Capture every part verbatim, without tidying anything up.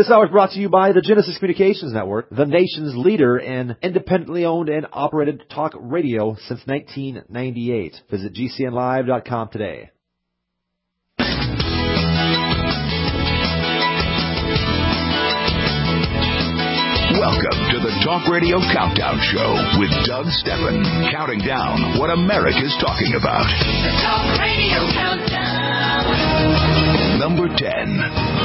This hour is brought to you by the Genesis Communications Network, the nation's leader in independently owned and operated talk radio since nineteen ninety-eight. Visit G C N live dot com today. Welcome to the Talk Radio Countdown Show with Doug Steffen, counting down what America's talking about. The Talk Radio Countdown. Number ten.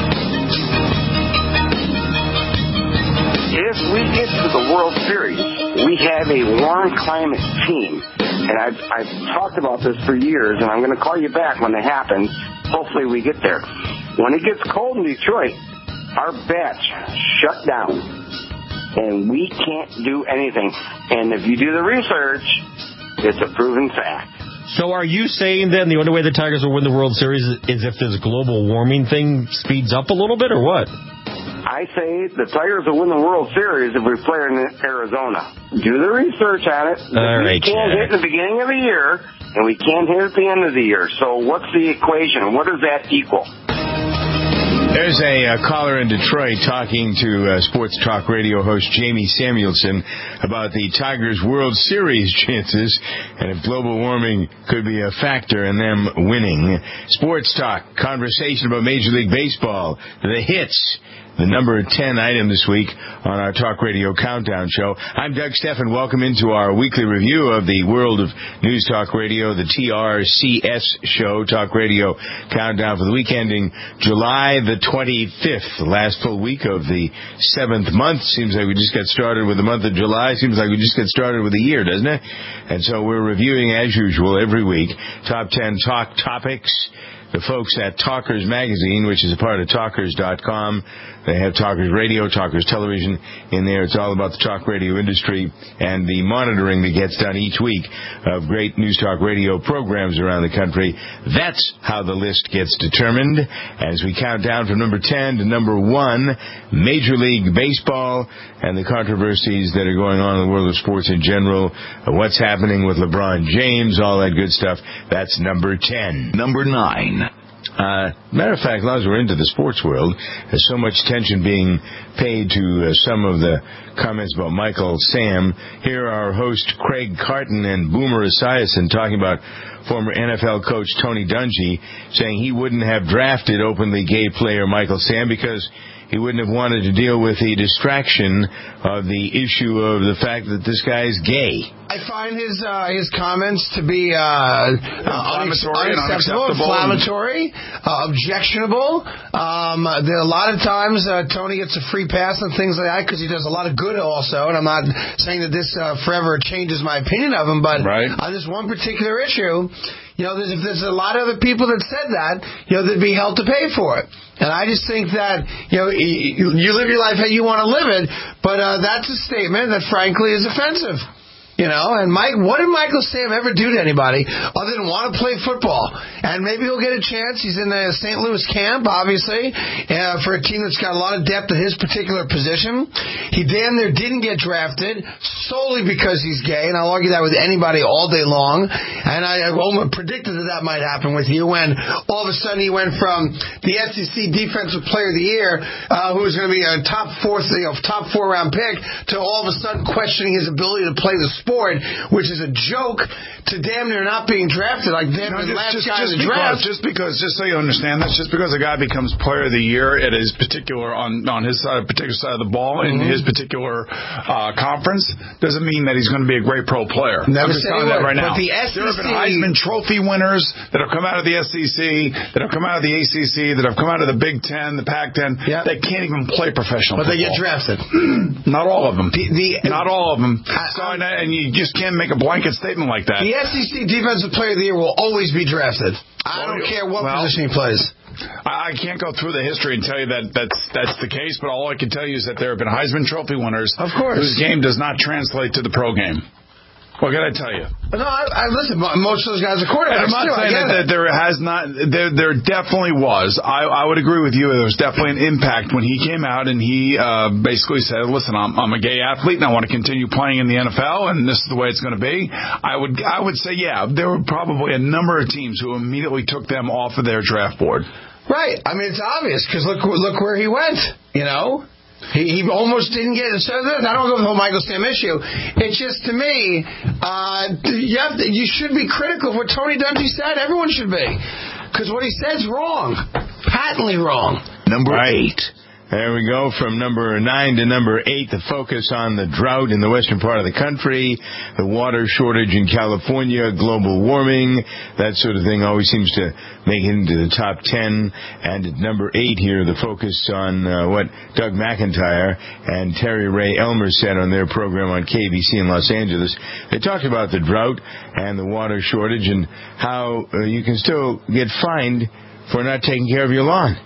If we get to the World Series, we have a warm climate team. And I've, I've talked about this for years, and I'm going to call you back when it happens. Hopefully we get there. When it gets cold in Detroit, our bats shut down. And we can't do anything. And if you do the research, it's a proven fact. So are you saying then the only way the Tigers will win the World Series is if this global warming thing speeds up a little bit, or what? I say the Tigers will win the World Series if we play in Arizona. Do the research on it. All right, we can't Jack. hit at the beginning of the year, and we can't hit at the end of the year. So what's the equation? What does that equal? There's a uh, caller in Detroit talking to uh, Sports Talk Radio host Jamie Samuelson about the Tigers' World Series chances and if global warming could be a factor in them winning. Sports Talk, conversation about Major League Baseball, the hits. The number ten item this week on our Talk Radio Countdown Show. I'm Doug Steffen. Welcome into our weekly review of the world of News Talk Radio, the T R C S show, Talk Radio Countdown for the week ending July the twenty-fifth, the last full week of the seventh month. Seems like we just got started with the month of July. Seems like we just got started with the year, doesn't it? And so we're reviewing, as usual, every week, top ten talk topics. The folks at Talkers Magazine, which is a part of Talkers dot com, they have Talkers Radio, Talkers Television in there. It's all about the talk radio industry and the monitoring that gets done each week of great news talk radio programs around the country. That's how the list gets determined. As we count down from number ten to number one, Major League Baseball and the controversies that are going on in the world of sports in general, what's happening with LeBron James, all that good stuff. That's number ten. Number nine. Uh, matter of fact, as we're into the sports world, there's so much attention being paid to uh, some of the comments about Michael Sam. Here are our host Craig Carton and Boomer Esiason talking about former N F L coach Tony Dungy, saying he wouldn't have drafted openly gay player Michael Sam because he wouldn't have wanted to deal with the distraction of the issue of the fact that this guy is gay. I find his uh, his comments to be uh, inflammatory, unacceptable, inflammatory, uh, objectionable. Um, there are a lot of times uh, Tony gets a free pass on things like that because he does a lot of good also. And I'm not saying that this uh, forever changes my opinion of him, but right. on this one particular issue, you know, there's, if there's a lot of other people that said that, you know, they'd be held to pay for it. And I just think that, you know, you, you live your life how you want to live it, but uh, that's a statement that, frankly, is offensive. You know, and Mike, what did Michael Sam ever do to anybody other than want to play football? And maybe he'll get a chance. He's in the Saint Louis camp, obviously, uh, for a team that's got a lot of depth at his particular position. He damn near didn't get drafted solely because he's gay, and I'll argue that with anybody all day long. And I, I predicted that that might happen with you when all of a sudden he went from the S E C Defensive Player of the Year, uh, who was going to be a top four, you know, top four round pick, to all of a sudden questioning his ability to play the sport. Sport, which is a joke, to damn near not being drafted, like damn near no, the last just, guy just in the because, draft. Just because, just so you understand this, just because a guy becomes player of the year at his particular on on his uh, particular side of the ball in mm-hmm. his particular uh, conference doesn't mean that he's going to be a great pro player. Never I'm just say telling you that right but now. The S E C, there have been Heisman Trophy winners that have come out of the S E C, that have come out of the A C C, that have come out of the Big Ten, the Pac ten. Yep. They can't even play professional but football. They get drafted. Not all of them. The, the, Not all of them. I, so, and, and you just can't make a blanket statement like that. The S E C Defensive Player of the Year will always be drafted. I don't care what well, position he plays. I can't go through the history and tell you that that's that's the case, but all I can tell you is that there have been Heisman Trophy winners of course. whose game does not translate to the pro game. What can I tell you? No, I, I listen. Most of those guys are quarterbacks. And I'm not too, saying that, that there has not. There, there definitely was. I, I would agree with you. There was definitely an impact when he came out and he uh, basically said, "Listen, I'm, I'm a gay athlete and I want to continue playing in the N F L, and this is the way it's going to be." I would, I would say, yeah, there were probably a number of teams who immediately took them off of their draft board. Right. I mean, it's obvious because look, look where he went. You know, he, he almost didn't get it. So I don't go with the whole Michael Sam issue. It's just to me, uh, you have to, you should be critical of what Tony Dungy said. Everyone should be, because what he said's wrong, patently wrong. Number eight. There we go, from number nine to number eight, the focus on the drought in the western part of the country, the water shortage in California, global warming, that sort of thing always seems to make it into the top ten. And at number eight here, the focus on uh, what Doug McIntyre and Terry Ray Elmer said on their program on K B C in Los Angeles. They talked about the drought and the water shortage and how uh, you can still get fined for not taking care of your lawn.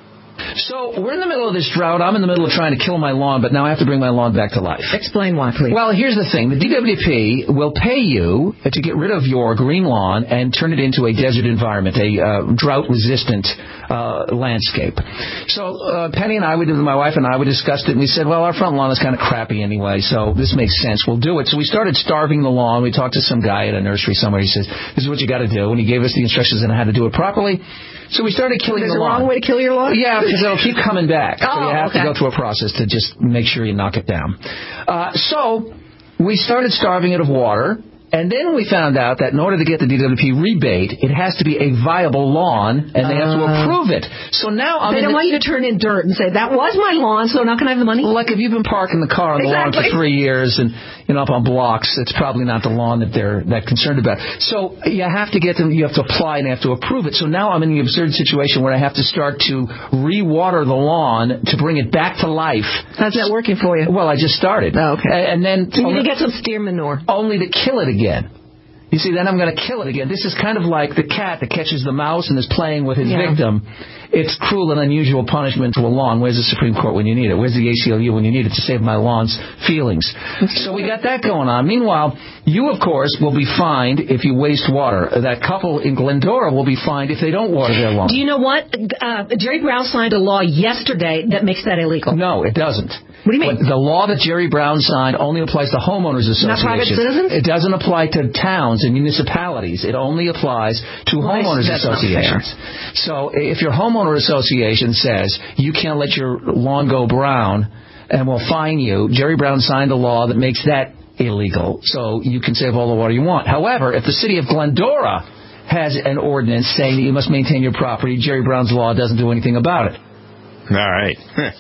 So we're in the middle of this drought. I'm in the middle of trying to kill my lawn, but now I have to bring my lawn back to life. Explain why, please. Well, here's the thing. The D W P will pay you to get rid of your green lawn and turn it into a desert environment, a uh, drought-resistant uh, landscape. So uh, Penny and I, we did, my wife and I, we discussed it, and we said, well, our front lawn is kind of crappy anyway, so this makes sense. We'll do it. So we started starving the lawn. We talked to some guy at a nursery somewhere. He says, this is what you got to do. And he gave us the instructions on how to do it properly. So we started killing There's the a lawn. wrong way to kill your lawn? Yeah, because it'll keep coming back. Oh, so you have okay. to go through a process to just make sure you knock it down. Uh, so we started starving it of water, and then we found out that in order to get the D W P rebate, it has to be a viable lawn, and they have to approve it. So now I'm They don't in the, want you to turn in dirt and say, that was my lawn, so now can I have the money? like if you've been parking the car on the lawn for Exactly. three years and you know up on blocks, it's probably not the lawn that they're that concerned about. So you have to get them, you have to apply and they have to approve it. So now I'm in the absurd situation where I have to start to re-water the lawn to bring it back to life. How's that working for you? Well, I just started. Oh, okay. A- And then So you only, need to get some steer manure. only to kill it again. You see, then I'm going to kill it again. This is kind of like the cat that catches the mouse and is playing with his Yeah. victim. It's cruel and unusual punishment to a lawn. Where's the Supreme Court when you need it? Where's the A C L U when you need it to save my lawn's feelings? So we got that going on. Meanwhile, you, of course, will be fined if you waste water. That couple in Glendora will be fined if they don't water their lawn. Do you know what? Uh, Jerry Brown signed a law yesterday that makes that illegal. No, it doesn't. What do you mean? The law that Jerry Brown signed only applies to homeowners associations. Not private citizens? It doesn't apply to towns and municipalities. It only applies to Well, homeowners that's not associations. So if your homeowner association says you can't let your lawn go brown and we'll fine you, Jerry Brown signed a law that makes that illegal. So you can save all the water you want. However, if the city of Glendora has an ordinance saying that you must maintain your property, Jerry Brown's law doesn't do anything about it. All right.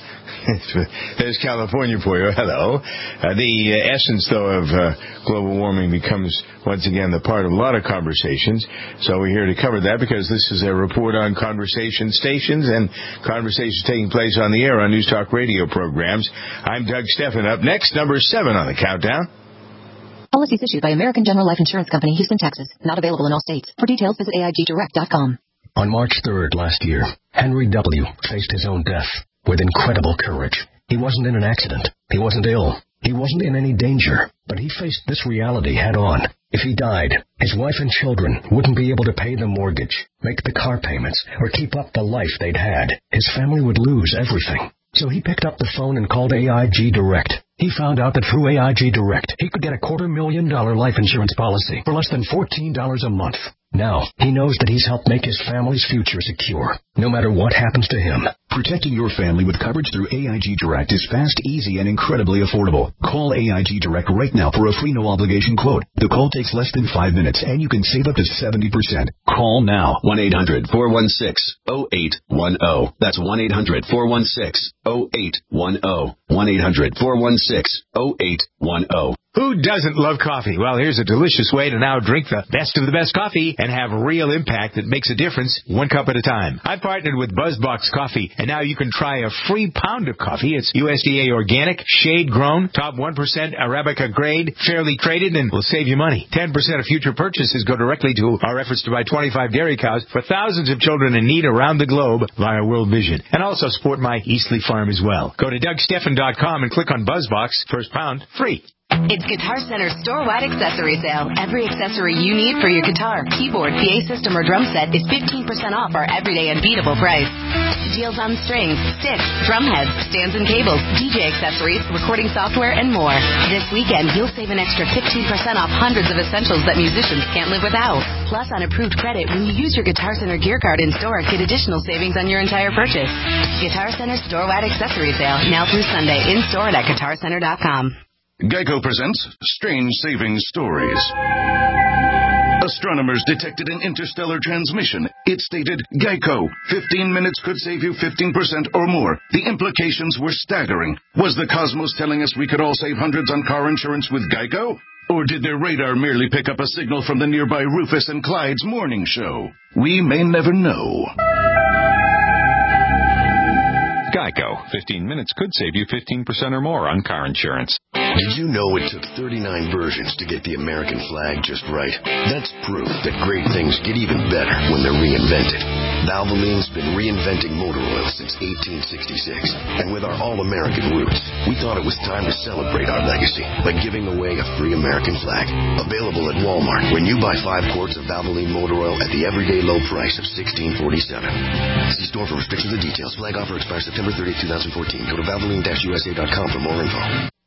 There's California for you. Hello. Uh, the uh, essence, though, of uh, global warming becomes, once again, the part of a lot of conversations. So we're here to cover that because this is a report on conversation stations and conversations taking place on the air on News Talk radio programs. I'm Doug Steffen. Up next, number seven on the countdown. Policies issued by American General Life Insurance Company, Houston, Texas. Not available in all states. For details, visit A I G direct dot com. On March third last year, Henry W. faced his own death with incredible courage. He wasn't in an accident. He wasn't ill. He wasn't in any danger. But he faced this reality head on. If he died, his wife and children wouldn't be able to pay the mortgage, make the car payments, or keep up the life they'd had. His family would lose everything. So he picked up the phone and called A I G Direct. He found out that through A I G Direct, he could get a quarter million dollar life insurance policy for less than fourteen dollars a month. Now, he knows that he's helped make his family's future secure, no matter what happens to him. Protecting your family with coverage through A I G Direct is fast, easy, and incredibly affordable. Call A I G Direct right now for a free no-obligation quote. The call takes less than five minutes, and you can save up to seventy percent. Call now. one eight hundred four one six oh eight one oh. That's one eight hundred four one six oh eight one oh. one eight hundred four one six oh eight one oh. Who doesn't love coffee? Well, here's a delicious way to now drink the best of the best coffee and have real impact that makes a difference one cup at a time. I've partnered with BuzzBox Coffee, and now you can try a free pound of coffee. It's U S D A organic, shade-grown, top one percent Arabica grade, fairly traded, and will save you money. ten percent of future purchases go directly to our efforts to buy twenty-five dairy cows for thousands of children in need around the globe via World Vision. And also support my Eastleigh farm as well. Go to Doug Steffen dot com and click on BuzzBox. First pound, free. It's Guitar Center store-wide accessory sale. Every accessory you need for your guitar, keyboard, P A system, or drum set is fifteen percent off our everyday unbeatable price. Deals on strings, sticks, drum heads, stands and cables, D J accessories, recording software, and more. This weekend, you'll save an extra fifteen percent off hundreds of essentials that musicians can't live without. Plus, on approved credit, when you use your Guitar Center gear card in store, get additional savings on your entire purchase. Guitar Center store-wide accessory sale, now through Sunday, in store and at guitar center dot com. Geico presents Strange Savings Stories. Astronomers detected an interstellar transmission. It stated, Geico, fifteen minutes could save you fifteen percent or more. The implications were staggering. Was the cosmos telling us we could all save hundreds on car insurance with Geico? Or did their radar merely pick up a signal from the nearby Rufus and Clyde's morning show? We may never know. Geico. fifteen minutes could save you fifteen percent or more on car insurance. Did you know it took thirty-nine versions to get the American flag just right? That's proof that great things get even better when they're reinvented. Valvoline's been reinventing motor oil since eighteen sixty-six. And with our all-American roots, we thought it was time to celebrate our legacy by giving away a free American flag. Available at Walmart when you buy five quarts of Valvoline motor oil at the everyday low price of sixteen forty-seven. See store for restrictions and details. Flag offer expires September thirtieth, twenty fourteen. Go to valvoline dash u s a dot com for more info.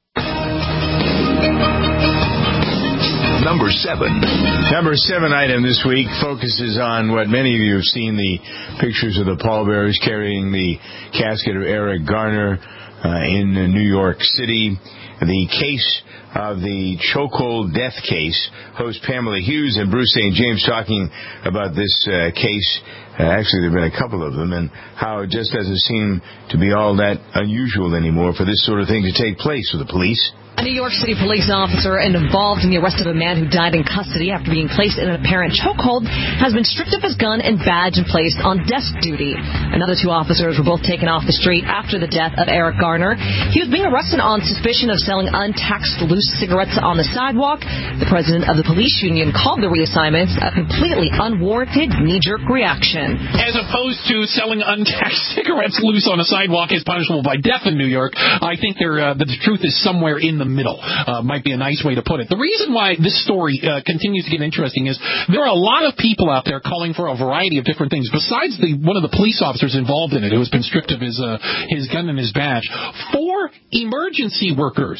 Number seven. Number seven item this week focuses on what many of you have seen, the pictures of the pallbearers carrying the casket of Eric Garner uh, in New York City. The case of the chokehold death case. Host Pamela Hughes and Bruce Saint James talking about this uh, case. Uh, actually, there have been a couple of them, and how it just doesn't seem to be all that unusual anymore for this sort of thing to take place with the police. A New York City police officer and involved in the arrest of a man who died in custody after being placed in an apparent chokehold has been stripped of his gun and badge and placed on desk duty. Another two officers were both taken off the street after the death of Eric Garner. He was being arrested on suspicion of selling untaxed loose cigarettes on the sidewalk. The president of the police union called the reassignments a completely unwarranted knee-jerk reaction. As opposed to selling untaxed cigarettes loose on a sidewalk is punishable by death in New York, I think there, uh, the truth is somewhere in the the middle, uh, might be a nice way to put it. The reason why this story uh, continues to get interesting is there are a lot of people out there calling for a variety of different things. Besides the one of the police officers involved in it who has been stripped of his uh, his gun and his badge, four emergency workers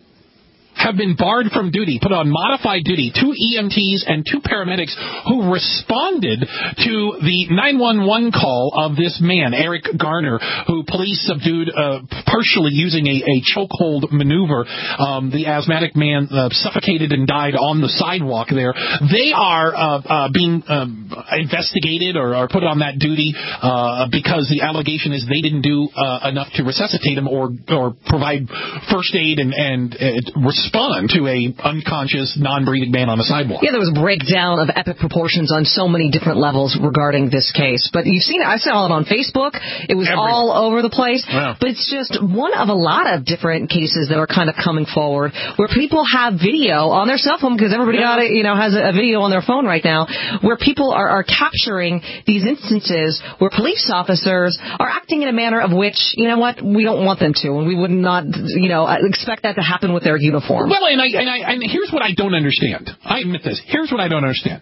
have been barred from duty, put on modified duty, two E M Ts and two paramedics who responded to the nine one one call of this man, Eric Garner, who police subdued uh, partially using a, a chokehold maneuver. Um, the asthmatic man uh, suffocated and died on the sidewalk there. They are uh, uh, being um, investigated or, or put on that duty uh, because the allegation is they didn't do uh, enough to resuscitate him or, or provide first aid and, and uh, respond to a unconscious, non-breathing man on the sidewalk. Yeah, there was a breakdown of epic proportions on so many different levels regarding this case. But you've seen it. I saw it on Facebook. It was Everywhere. all over the place. Wow. But it's just one of a lot of different cases that are kind of coming forward where people have video on their cell phone, because everybody Yeah. got it, you know, has a, a video on their phone right now, where people are, are capturing these instances where police officers are acting in a manner of which, you know what, we don't want them to, and we would not, you know, expect that to happen with their uniform. Well, and I, and I, and here's what I don't understand. I admit this. Here's what I don't understand.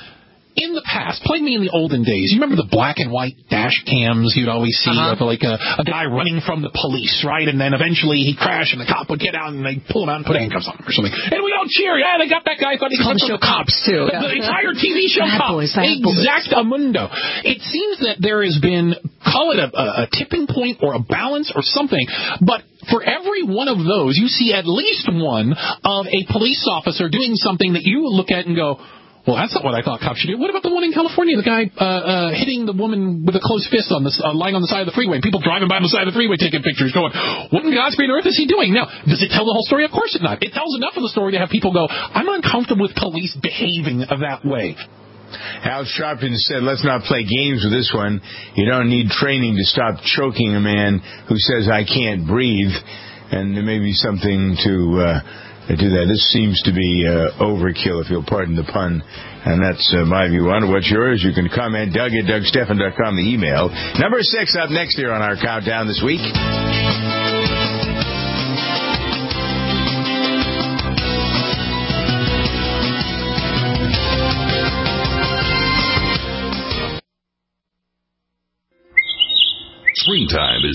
In the past, playing me in the olden days, you remember the black and white dash cams you'd always see Uh-huh. of like a, a guy running from the police, right? And then eventually he'd crash and the cop would get out and they'd pull him out and put handcuffs on him or something. And we all cheer. Yeah, they got that guy. I thought he Called was the show Cops, too. The, Yeah. the entire T V show Bad Cops. Boys, Bad Boys. Exactamundo. It seems that there has been, call it a, a, a tipping point or a balance or something, but for every one of those, you see at least one of a police officer doing something that you look at and go, well, that's not what I thought cops should do. What about the one in California, the guy uh, uh, hitting the woman with a closed fist on the, uh, lying on the side of the freeway, and people driving by on the side of the freeway taking pictures going, what in God's green earth is he doing? Now, does it tell the whole story? Of course it not. It tells enough of the story to have people go, I'm uncomfortable with police behaving that way. Al Sharpton said, let's not play games with this one. You don't need training to stop choking a man who says, I can't breathe. And there may be something to uh, do that. This seems to be uh, overkill, if you'll pardon the pun. And that's uh, my view on it. What's yours? You can comment, Doug at Doug Stephan dot com, the email. Number six up next here on our countdown this week.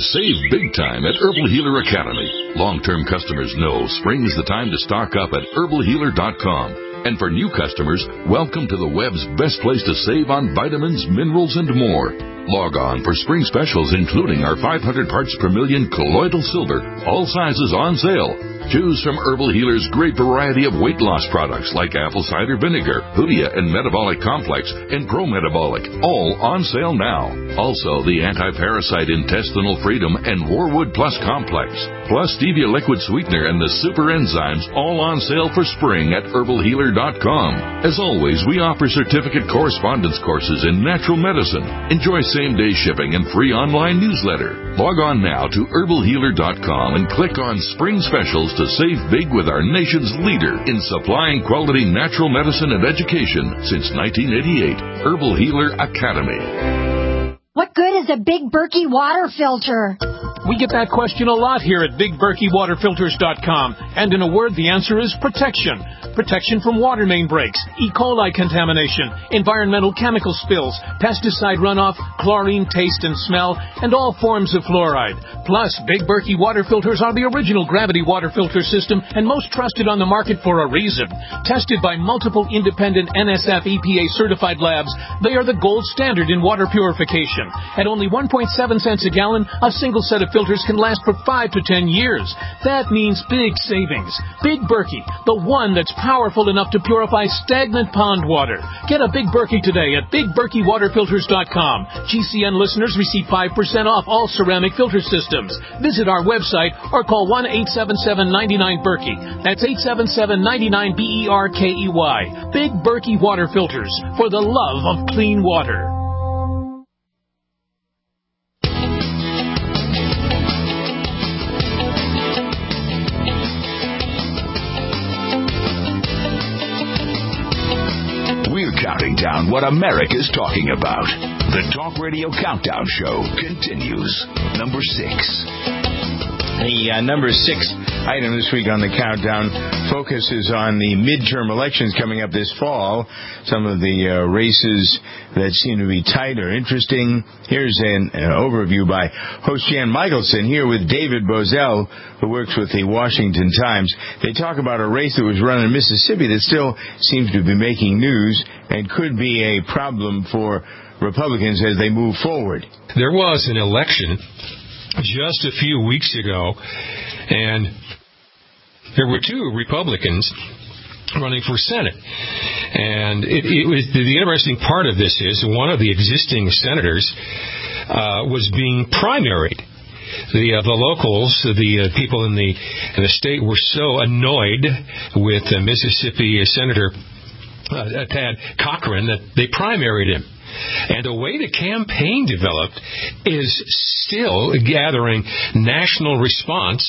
save big time at Herbal Healer Academy. Long-term customers know spring is the time to stock up at herbal healer dot com. And for new customers, welcome to the web's best place to save on vitamins, minerals, and more. Log on for spring specials, including our five hundred parts per million colloidal silver, all sizes on sale. Choose from Herbal Healer's great variety of weight loss products like apple cider vinegar, Hoodia and Metabolic Complex, and Pro Metabolic, all on sale now. Also, the anti-parasite intestinal freedom and Warwood Plus Complex, plus Stevia liquid sweetener and the super enzymes, all on sale for spring at herbal healer dot com. As always, we offer certificate correspondence courses in natural medicine. Enjoy same-day shipping and free online newsletter. Log on now to herbal healer dot com and click on Spring Specials to save big with our nation's leader in supplying quality natural medicine and education since nineteen eighty-eight, Herbal Healer Academy. What good is a Big Berkey water filter? We get that question a lot here at big berkey water filters dot com. And in a word, the answer is protection. Protection from water main breaks, E. coli contamination, environmental chemical spills, pesticide runoff, chlorine taste and smell, and all forms of fluoride. Plus, Big Berkey water filters are the original gravity water filter system and most trusted on the market for a reason. Tested by multiple independent N S F E P A certified labs, they are the gold standard in water purification. At only one point seven cents a gallon, a single set of filters can last for five to ten years. That means big savings. Big Berkey, the one that's powerful enough to purify stagnant pond water. Get a Big Berkey today at big berkey water filters dot com. G C N listeners receive five percent off all ceramic filter systems. Visit our website or call one eight seven seven, nine nine, Berkey. That's eight seven seven, nine nine, B E R K E Y. Big Berkey Water Filters, for the love of clean water. Counting down what America's talking about. The Talk Radio Countdown Show continues. Number six. The uh, number six item this week on the countdown focuses on the midterm elections coming up this fall. Some of the uh, races that seem to be tight or interesting. Here's an, an overview by host Jan Michelson here with David Bozell, who works with the Washington Times. They talk about a race that was run in Mississippi that still seems to be making news and could be a problem for Republicans as they move forward. There was an election just a few weeks ago, and there were two Republicans running for Senate. And it, it was the interesting part of this is one of the existing senators uh, was being primaried. The uh, the locals, the uh, people in the in the state, were so annoyed with uh, Mississippi Senator uh, Tad Cochran that they primaried him. And the way the campaign developed is still gathering national response.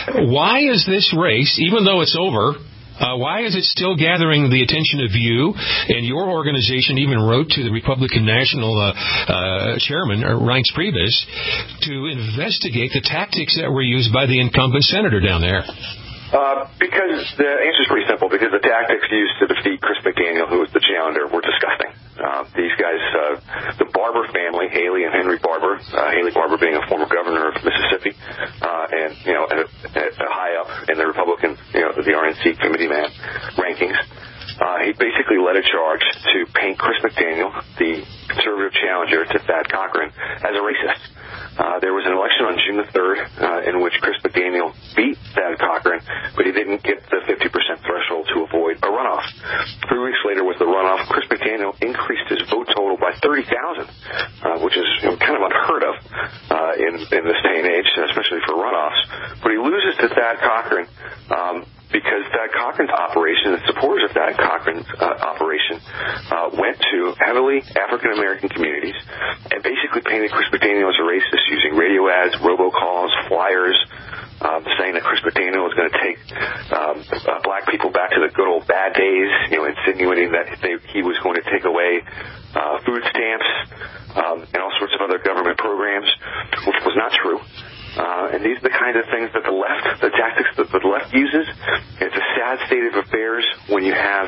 Why is this race, even though it's over, uh, why is it still gathering the attention of you? And your organization even wrote to the Republican National uh, uh, Chairman, Reince Priebus, to investigate the tactics that were used by the incumbent senator down there. Uh, because the answer is pretty simple. Because the tactics used to defeat Chris McDaniel, who was the challenger, were disgusting. Uh, these guys, uh, the Barber family, Haley and Henry Barber, uh, Haley Barber being a former governor of Mississippi, uh, and, you know, a, a high up in the Republican, you know, the R N C committee man rankings. Uh, he basically led a charge to paint Chris McDaniel, the conservative challenger to Thad Cochran, as a racist. Uh, there was an election on June the third uh, in which Chris McDaniel beat Thad Cochran, but he didn't get the fifty percent threshold to avoid a runoff. Three weeks later, with the runoff, Chris McDaniel increased his vote total by thirty thousand, uh, which is, you know, kind of unheard of uh, in, in this day and age, especially for runoffs. But he loses to Thad Cochran um, because Thad Cochran's operation, the supporters of Thad Cochran's uh, operation, uh, went to heavily African-American communities and basically painted Chris McDaniel as a racist using radio ads, robocalls, flyers, um, saying that Chris McDaniel was going to take um, uh, black people back to the good old bad days, you know, insinuating that they, he was going to take away uh, food stamps um, and all sorts of other government programs, which was not true. Uh, and these are the kinds of things that the left, the tactics that the left uses. It's a sad state of affairs when you have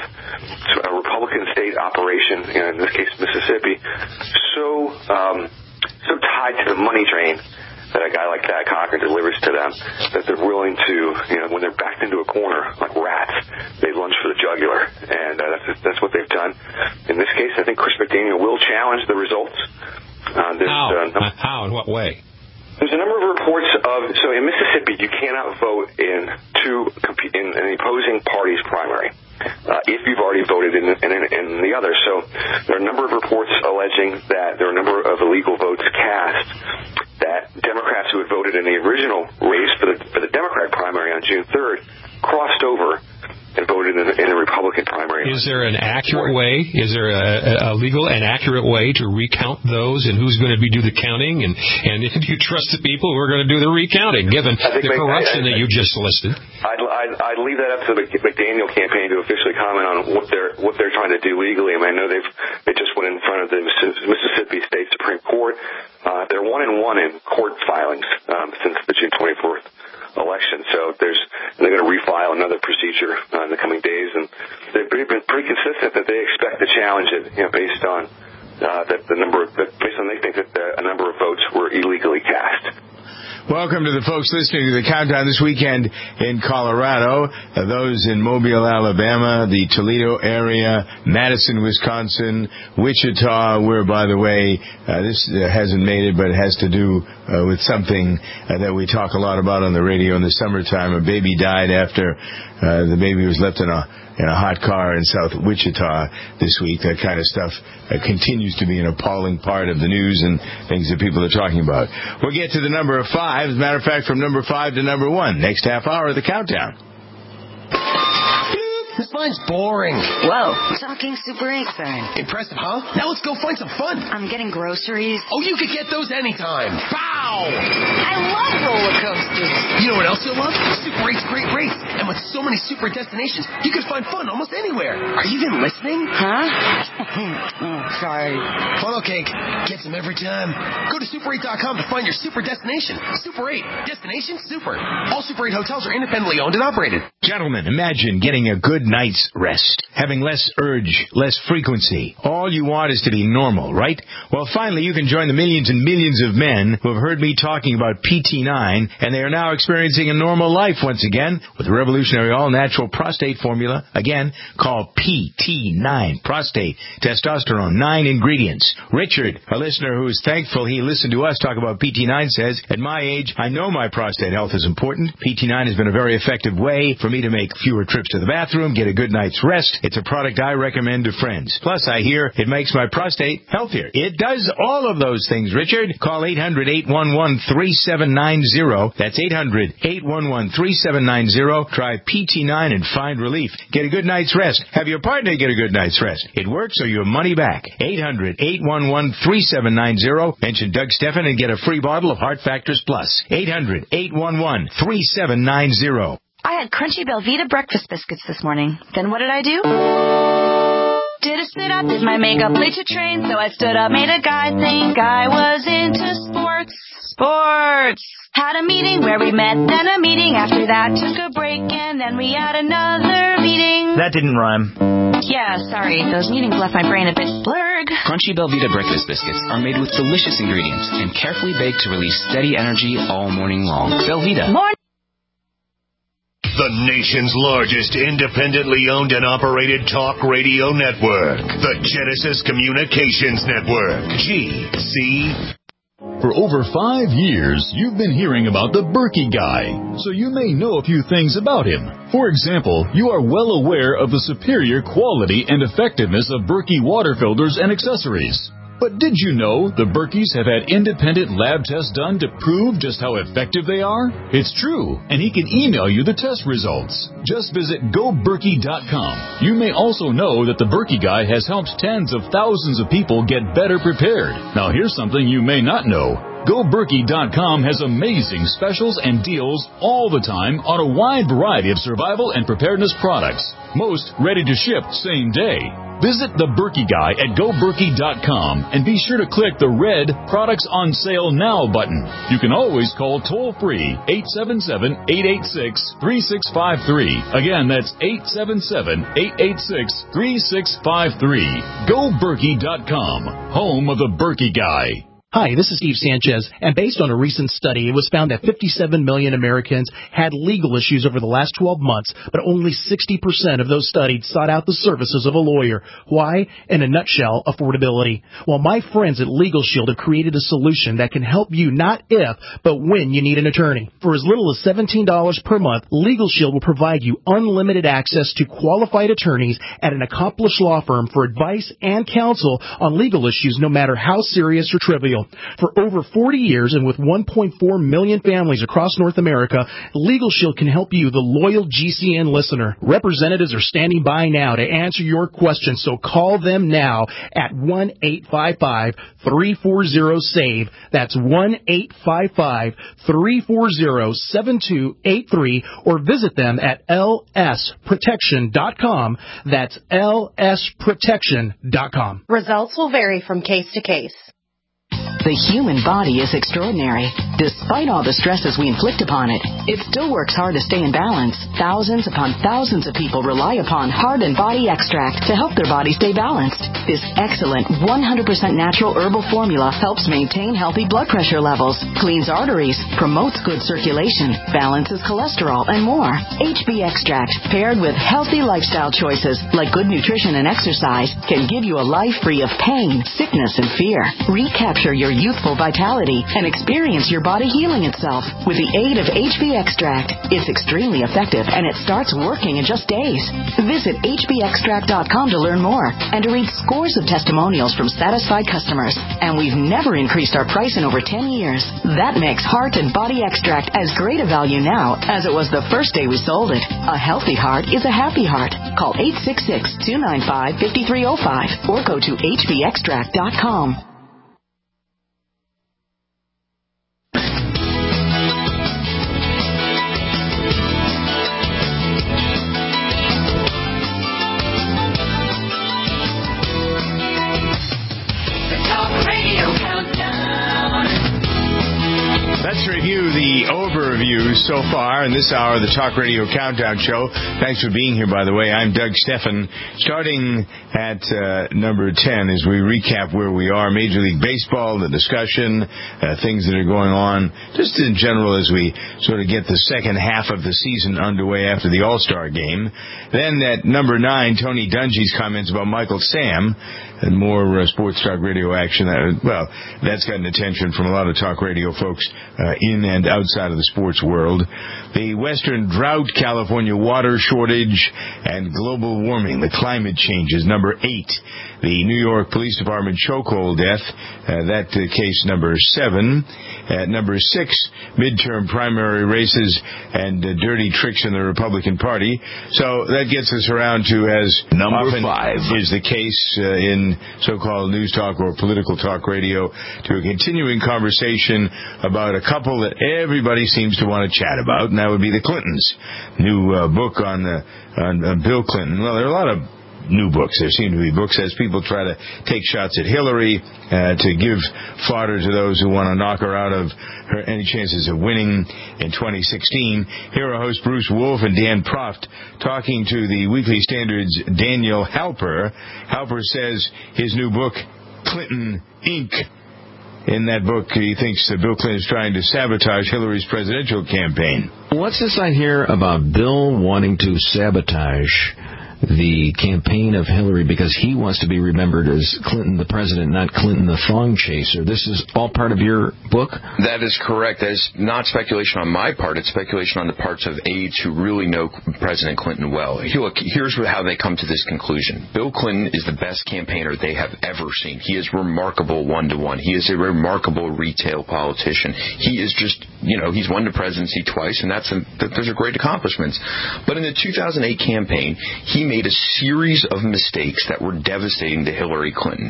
a Republican state operation, you know, in this case Mississippi, so um, so tied to the money train that a guy like that they're willing to, you know, when they're backed into a corner like rats, they lunge for the jugular, and uh, that's that's what they've done. In this case, I think Chris McDaniel will challenge the results. Uh, How? Uh, no, How? In what way? There's a number of reports of, so in Mississippi, you cannot vote in two, in an opposing party's primary uh, if you've already voted in, in, in the other. So there are a number of reports alleging that there are a number of illegal votes cast that Democrats who had voted in the original race for the, for the Democrat primary on June third crossed over and voted in the, in the Republican primary. Is there an accurate way? Is there a, a legal and accurate way to recount those, and who's going to be do the counting? And and if you trust the people who are going to do the recounting, given the corruption I, I, that you just listed? I'd, I'd, I'd leave that up to the McDaniel campaign to officially comment on what they're what they're trying to do legally. I mean, I know they've they just went in front of the Mississippi State Supreme Court. Uh, they're one and one in court filings um, since the June twenty-fourth election. So there's they're going to refile another procedure uh, in the coming days, and they've been pretty consistent that they expect to challenge it, you know, based on uh, that the number, of, that based on they think that the, a number of votes were illegally cast. Welcome to the folks listening to the Countdown this weekend in Colorado, uh, those in Mobile, Alabama, the Toledo area, Madison, Wisconsin, Wichita, where, by the way, uh, this uh, hasn't made it, but it has to do uh, with something uh, that we talk a lot about on the radio in the summertime. A baby died after uh, the baby was left in a in a hot car in South Wichita this week. That kind of stuff uh, continues to be an appalling part of the news and things that people are talking about. We'll get to the number of five. As a matter of fact, from number five to number one. Next half hour of the Countdown. This line's boring. Whoa, talking Super eight sign. Impressive, huh? Now let's go find some fun. I'm getting groceries. Oh, you could get those anytime. Pow! I love roller coasters. You know what else you'll love? Super eight's great rates. And with so many super destinations, you can find fun almost anywhere. Are you even listening? Huh? Oh, sorry. Funnel cake. Gets them every time. Go to super eight dot com to find your super destination. Super eight. Destination super. All Super eight hotels are independently owned and operated. Gentlemen, imagine getting a good night's rest, having less urge, less frequency. All you want is to be normal, right? Well, finally, you can join the millions and millions of men who have heard me talking about P T nine, and they are now experiencing a normal life once again with the revolutionary all-natural prostate formula. Again, call P T nine. Prostate, testosterone, nine ingredients. Richard, a listener who is thankful he listened to us talk about P T nine, says, at my age, I know my prostate health is important. P T nine has been a very effective way for me to make fewer trips to the bathroom, get a good night's rest. It's a product I recommend to friends. Plus, I hear it makes my prostate healthier. It does all of those things, Richard. Call eight hundred, eight one one, three seven nine zero. That's eight hundred, eight one one, three seven nine zero. Try P T nine and find relief. Get a good night's rest. Have your partner get a good night's rest. It works or your money back. eight hundred, eight one one, three seven nine zero. Mention Doug Steffen and get a free bottle of Heart Factors Plus. eight hundred, eight one one, three seven nine zero. I had Crunchy Belvita breakfast biscuits this morning. Then what did I do? Did a sit-up, did my makeup, played to train, so I stood up, made a guy think I was into sports. Sports! Had a meeting where we met, then a meeting after that, took a break, and then we had another meeting. That didn't rhyme. Yeah, sorry, those meetings left my brain a bit blurred. Crunchy Belvita breakfast biscuits are made with delicious ingredients and carefully baked to release steady energy all morning long. Belvita. Morning. The nation's largest independently owned and operated talk radio network. The Genesis Communications Network. G C. For over five years, you've been hearing about the Berkey Guy, so you may know a few things about him. For example, you are well aware of the superior quality and effectiveness of Berkey water filters and accessories. But did you know the Berkeys have had independent lab tests done to prove just how effective they are? It's true, and he can email you the test results. Just visit go berkey dot com. You may also know that the Berkey Guy has helped tens of thousands of people get better prepared. Now here's something you may not know. go berkey dot com has amazing specials and deals all the time on a wide variety of survival and preparedness products. Most ready to ship same day. Visit the Berkey Guy at go berkey dot com and be sure to click the red Products on Sale Now button. You can always call toll-free eight seven seven, eight eight six, three six five three. Again, that's eight seven seven, eight eight six, three six five three. go berkey dot com, home of the Berkey Guy. Hi, this is Steve Sanchez, and based on a recent study, it was found that fifty-seven million Americans had legal issues over the last twelve months, but only sixty percent of those studied sought out the services of a lawyer. Why? In a nutshell, affordability. Well, my friends at Legal Shield have created a solution that can help you not if, but when you need an attorney. For as little as seventeen dollars per month, Legal Shield will provide you unlimited access to qualified attorneys at an accomplished law firm for advice and counsel on legal issues, no matter how serious or trivial. For over forty years and with one point four million families across North America, Legal Shield can help you, the loyal G C N listener. Representatives are standing by now to answer your questions, so call them now at one eight five five, three four zero, SAVE. That's one eight five five, three four zero, seven two eight three, or visit them at L S protection dot com. That's L S protection dot com. Results will vary from case to case. The human body is extraordinary. Despite all the stresses we inflict upon it, it still works hard to stay in balance. Thousands upon thousands of people rely upon Heart and Body Extract to help their body stay balanced. This excellent one hundred percent natural herbal formula helps maintain healthy blood pressure levels, cleans arteries, promotes good circulation, balances cholesterol, and more. H B Extract, paired with healthy lifestyle choices like good nutrition and exercise, can give you a life free of pain, sickness, and fear. Recapture your youthful vitality and experience your body healing itself with the aid of H B Extract. It's extremely effective and it starts working in just days. Visit H B extract dot com to learn more and to read scores of testimonials from satisfied customers. And we've never increased our price in over ten years. That makes Heart and Body Extract as great a value now as it was the first day we sold it. A healthy heart is a happy heart. Call eight six six, two nine five, five three zero five or go to H B extract dot com. Let's review the overview so far in this hour of the Talk Radio Countdown Show. Thanks for being here, by the way. I'm Doug Steffen. Starting at uh, number ten as we recap where we are. Major League Baseball, the discussion, uh, things that are going on, just in general as we sort of get the second half of the season underway after the All-Star game. Then at number nine, Tony Dungy's comments about Michael Sam. And more uh, sports talk radio action. Uh, well, that's gotten attention from a lot of talk radio folks uh, in and outside of the sports world. The Western drought, California water shortage, and global warming, the climate changes. Number eight, the New York Police Department chokehold death. Uh, that uh, case number seven. At number six, midterm primary races and uh, dirty tricks in the Republican Party. So that gets us around to, as number often five is the case uh, in so-called news talk or political talk radio, to a continuing conversation about a couple that everybody seems to want to chat about, and that would be the Clintons. New uh, book on, the, on uh, Bill Clinton. Well, there are a lot of new books. There seem to be books as people try to take shots at Hillary, uh, to give fodder to those who want to knock her out of her any chances of winning in twenty sixteen. Here are hosts Bruce Wolf and Dan Proft talking to the Weekly Standard's Daniel Halper. Halper says his new book, Clinton Incorporated. In that book, he thinks that Bill Clinton is trying to sabotage Hillary's presidential campaign. What's this I hear about Bill wanting to sabotage the campaign of Hillary because he wants to be remembered as Clinton the president, not Clinton the thong chaser? This is all part of your book? That is correct. That is not speculation on my part. It's speculation on the parts of aides who really know President Clinton well. Look, here's how they come to this conclusion. Bill Clinton is the best campaigner they have ever seen. He is remarkable one-to-one. He is a remarkable retail politician. He is just, you know, he's won the presidency twice, and that's a, those are great accomplishments. But in the two thousand eight campaign, he made a series of mistakes that were devastating to Hillary Clinton.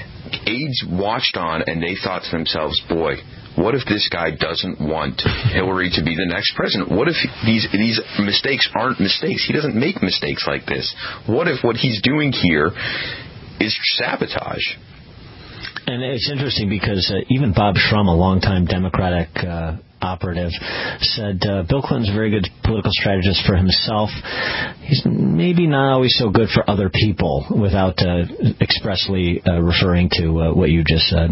Aides watched on and they thought to themselves, boy, what if this guy doesn't want Hillary to be the next president? What if these these mistakes aren't mistakes? He doesn't make mistakes like this. What if what he's doing here is sabotage? And it's interesting because uh, even Bob Shrum, a longtime Democratic uh, operative, said uh, Bill Clinton's a very good political strategist for himself. He's maybe not always so good for other people, without uh, expressly uh, referring to uh, what you just said.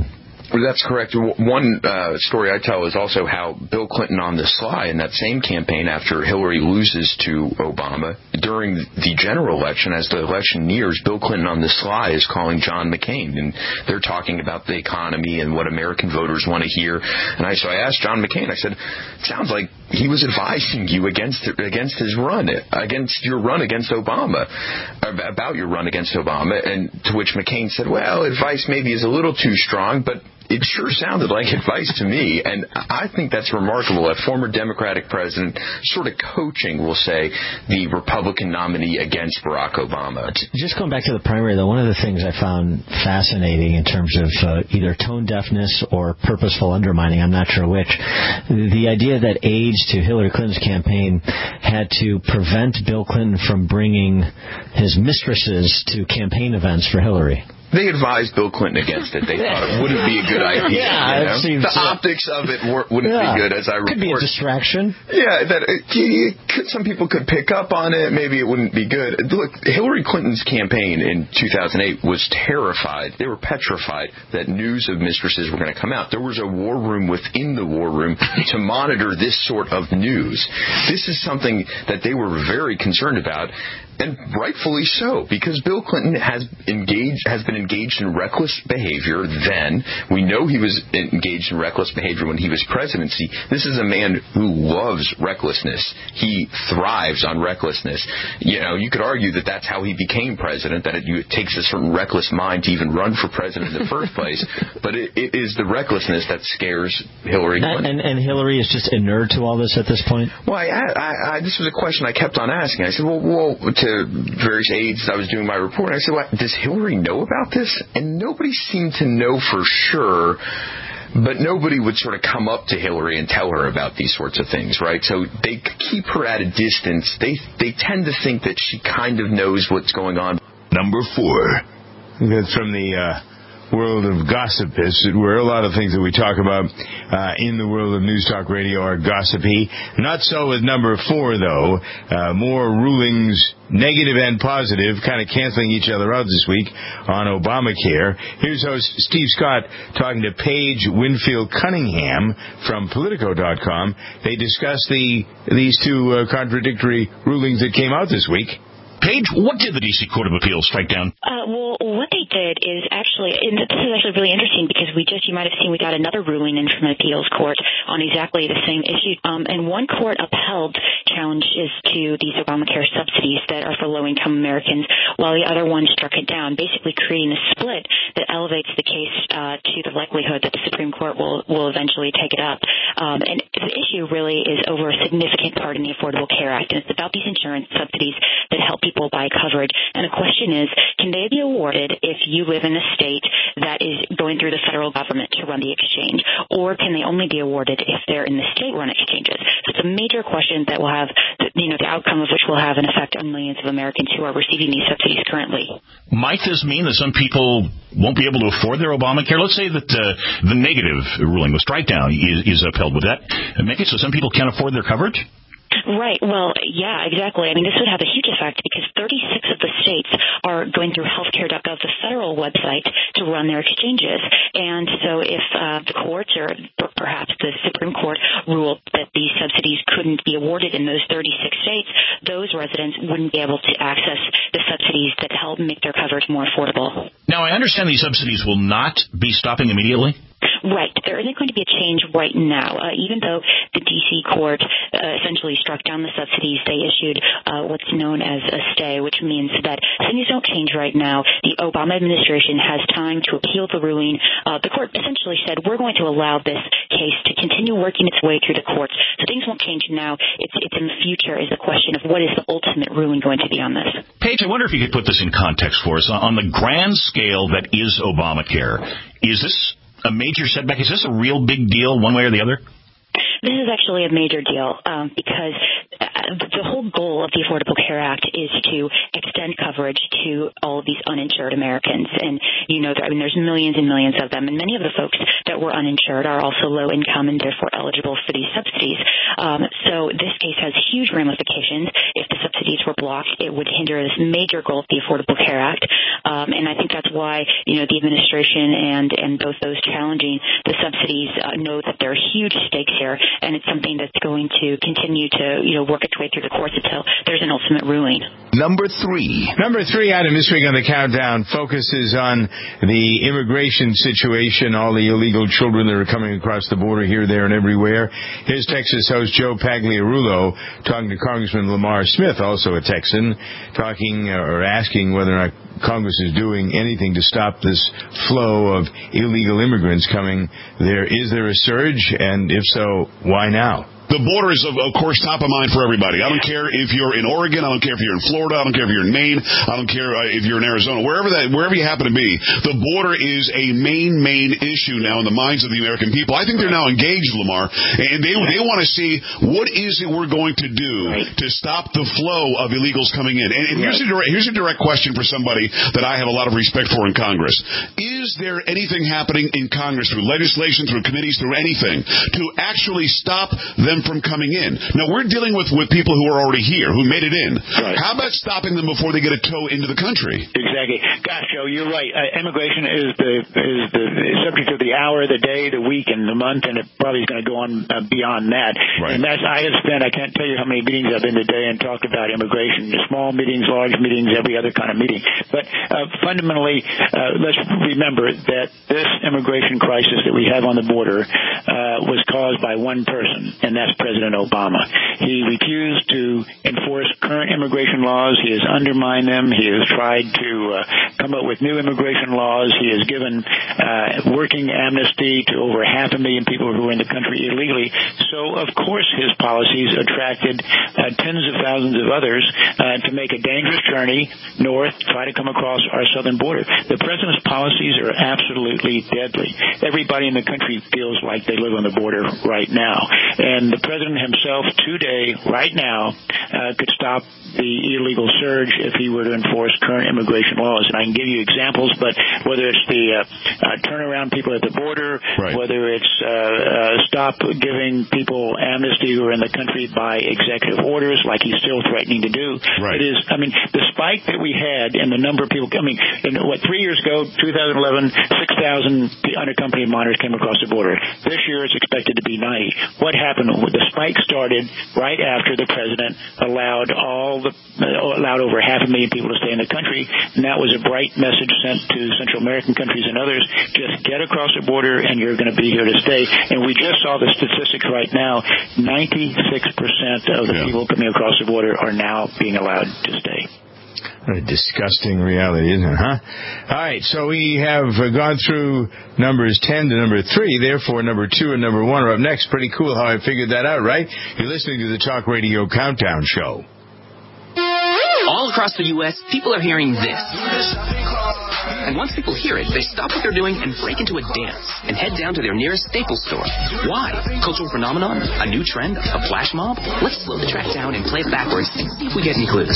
That's correct. One uh, story I tell is also how Bill Clinton on the sly in that same campaign after Hillary loses to Obama, during the general election, as the election nears, Bill Clinton on the sly is calling John McCain, and they're talking about the economy and what American voters want to hear. And I, so I asked John McCain, I said, it sounds like he was advising you against against his run, against your run against Obama, about your run against Obama, and to which McCain said, well, advice maybe is a little too strong, but it sure sounded like advice to me, and I think that's remarkable. A former Democratic president sort of coaching, we'll say, the Republican nominee against Barack Obama. Just going back to the primary, though, one of the things I found fascinating in terms of uh, either tone deafness or purposeful undermining, I'm not sure which, the idea that aides to Hillary Clinton's campaign had to prevent Bill Clinton from bringing his mistresses to campaign events for Hillary. They advised Bill Clinton against it. They thought it wouldn't be a good idea. Yeah, you know? it seems the so. optics of it wouldn't yeah. be good, as I report. Could be a distraction. Yeah, that it, it could, some people could pick up on it. Maybe it wouldn't be good. Look, Hillary Clinton's campaign in two thousand eight was terrified. They were petrified that news of mistresses were going to come out. There was a war room within the war room to monitor this sort of news. This is something that they were very concerned about. And rightfully so, because Bill Clinton has engaged, has been engaged in reckless behavior then. We know he was engaged in reckless behavior when he was presidency. This is a man who loves recklessness. He thrives on recklessness. You know, you could argue that that's how he became president, that it, it takes a certain reckless mind to even run for president in the first place. But it, it is the recklessness that scares Hillary Clinton. And, and, and Hillary is just inured to all this at this point? Well, I, I, I, this was a question I kept on asking. I said, well, well to various aides, I was doing my report, and I said, well, does Hillary know about this? And nobody seemed to know for sure, but nobody would sort of come up to Hillary and tell her about these sorts of things, right? So they keep her at a distance. They they tend to think that she kind of knows what's going on. Number four. That's from the uh, world of gossipist, where a lot of things that we talk about uh, in the world of News Talk Radio are gossipy. Not so with number four, though. Uh, more rulings, negative and positive, kind of canceling each other out this week on Obamacare. Here's host Steve Scott talking to Paige Winfield Cunningham from Politico dot com. They discuss the these two uh, contradictory rulings that came out this week. Paige, what did the D C Court of Appeals strike down? Uh, well, what they did is actually, and this is actually really interesting because we just, you might have seen, we got another ruling in from the appeals court on exactly the same issue. Um, and one court upheld challenges to these Obamacare subsidies that are for low-income Americans, while the other one struck it down, basically creating a split that elevates the case uh, to the likelihood that the Supreme Court will, will eventually take it up. Um, and the issue really is over a significant part in the Affordable Care Act, and it's about these insurance subsidies that help people buy coverage. And the question is, can they be awarded if you live in a state that is going through the federal government to run the exchange, or can they only be awarded if they're in the state-run exchanges? So it's a major question that will have, you know, the outcome of which will have an effect on millions of Americans who are receiving these subsidies currently. Might this mean that some people won't be able to afford their Obamacare? Let's say that uh, the negative ruling, the strike down, is, is upheld. Would that make it so some people can't afford their coverage? Right. Well, yeah, exactly. I mean, this would have a huge effect because thirty-six of the states are going through healthcare dot gov, the federal website, to run their exchanges. And so if uh, the courts or perhaps the Supreme Court ruled that these subsidies couldn't be awarded in those thirty-six states, those residents wouldn't be able to access the subsidies that help make their coverage more affordable. Now, I understand these subsidies will not be stopping immediately. Right. There isn't going to be a change right now. Uh, even though the D C court uh, essentially struck down the subsidies, they issued uh, what's known as a stay, which means that things don't change right now. The Obama administration has time to appeal the ruling. Uh, the court essentially said, we're going to allow this case to continue working its way through the courts. So things won't change now. It's, it's in the future is the question of what is the ultimate ruling going to be on this. Paige, I wonder if you could put this in context for us. On the grand scale that is Obamacare, is this a major setback? Is this a real big deal one way or the other? This is actually a major deal um, because uh, the whole goal of the Affordable Care Act is to extend coverage to all of these uninsured Americans. And, you know, there, I mean, there's millions and millions of them, and many of the folks that were uninsured are also low income and therefore eligible for these subsidies. Um, so this case has huge ramifications. If the subsidies were blocked, it would hinder this major goal of the Affordable Care Act. Um, and I think that's why, you know, the administration and, and both those challenging the subsidies uh, know that there are huge stakes here, and it's something that's going to continue to, you know, work its way through the courts until there's an ultimate ruling. Number three. Number three item this week on the countdown focuses on the immigration situation, all the illegal children that are coming across the border here, there, and everywhere. Here's Texas host Joe Pagliarulo talking to Congressman Lamar Smith, also a Texan, talking uh, or asking whether or not Congress is doing anything to stop this flow of illegal immigrants coming there. Is there a surge? And if so, why now? The border is, of, of course, top of mind for everybody. I don't care if you're in Oregon. I don't care if you're in Florida. I don't care if you're in Maine. I don't care uh, if you're in Arizona. Wherever that, wherever you happen to be, the border is a main, main issue now in the minds of the American people. I think they're now engaged, Lamar, and they they want to see what is it we're going to do to stop the flow of illegals coming in. And, and here's a direct, here's a direct question for somebody that I have a lot of respect for in Congress. Is there anything happening in Congress through legislation, through committees, through anything to actually stop them from coming in? Now, we're dealing with, with people who are already here, who made it in. Right. How about stopping them before they get a toe into the country? Exactly. Gosh, Joe, you're right. Uh, immigration is the is the subject of the hour, the day, the week, and the month, and it probably is going to go on uh, beyond that. Right. And that's, I have spent, I can't tell you how many meetings I've been today and talked about immigration, small meetings, large meetings, every other kind of meeting. But uh, fundamentally, uh, let's remember that this immigration crisis that we have on the border uh, was caused by one person, and that's President Obama. He refused to enforce current immigration laws. He has undermined them. He has tried to uh, come up with new immigration laws. He has given uh, working amnesty to over half a million people who are in the country illegally. So, of course, his policies attracted uh, tens of thousands of others uh, to make a dangerous journey north, try to come across our southern border. The president's policies are absolutely deadly. Everybody in the country feels like they live on the border right now. And the president himself today, right now, uh, could stop the illegal surge if he were to enforce current immigration laws. And I can give you examples, but whether it's the uh, uh, turnaround people at the border, right. whether it's uh, uh, stop giving people amnesty who are in the country by executive orders, like he's still threatening to do. Right. It is, I mean, the spike that we had in the number of people, I mean, in, what, three years ago, two thousand eleven, six thousand unaccompanied minors came across the border. This year it's expected to be ninety. What happened? The spike started right after the president allowed all the uh, allowed over half a million people to stay in the country, and that was a bright message sent to Central American countries and others: just get across the border, and you're going to be here to stay. And we just saw the statistics right now: ninety-six percent of the yeah. people coming across the border are now being allowed to stay. What a disgusting reality, isn't it, huh? All right, so we have uh, gone through numbers ten to number three. Therefore, number two and number one are up next. Pretty cool how I figured that out, right? You're listening to the Talk Radio Countdown Show. All across the U S, people are hearing this. And once people hear it, they stop what they're doing and break into a dance and head down to their nearest Staples store. Why? Cultural phenomenon? A new trend? A flash mob? Let's slow the track down and play it backwards and see if we get any clues.